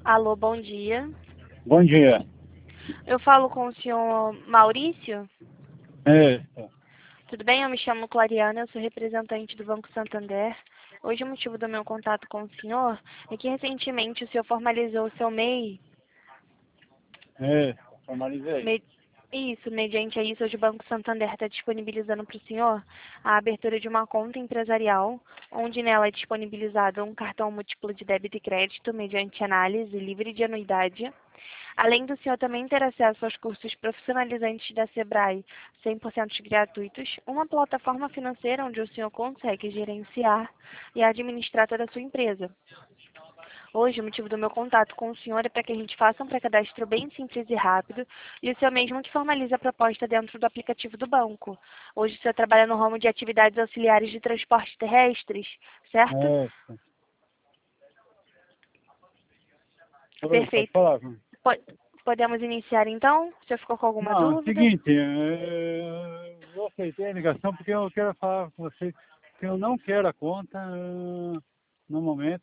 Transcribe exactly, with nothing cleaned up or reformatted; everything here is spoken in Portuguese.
Alô, bom dia. Bom dia. Eu falo com o senhor Maurício? É, Tudo bem? Eu me chamo Clariana, eu sou representante do Banco Santander. Hoje o motivo do meu contato com o senhor é que recentemente o senhor formalizou o seu M E I. é, formalizei. Me- Isso, mediante a isso, hoje o Banco Santander está disponibilizando para o senhor a abertura de uma conta empresarial, onde nela é disponibilizado um cartão múltiplo de débito e crédito mediante análise livre de anuidade. Além do senhor também ter acesso aos cursos profissionalizantes da Sebrae, cem por cento gratuitos, uma plataforma financeira onde o senhor consegue gerenciar e administrar toda a sua empresa. Hoje, o motivo do meu contato com o senhor é para que a gente faça um pré-cadastro bem simples e rápido e o senhor mesmo que formalize a proposta dentro do aplicativo do banco. Hoje, o senhor trabalha no ramo de atividades auxiliares de transporte terrestres, certo? É, oi, pode Perfeito. falar. Po- Podemos iniciar então? O senhor ficou com alguma Não, é o dúvida? seguinte, é, eu aceitei a ligação porque eu quero falar com vocês que eu não quero a conta eh, no momento,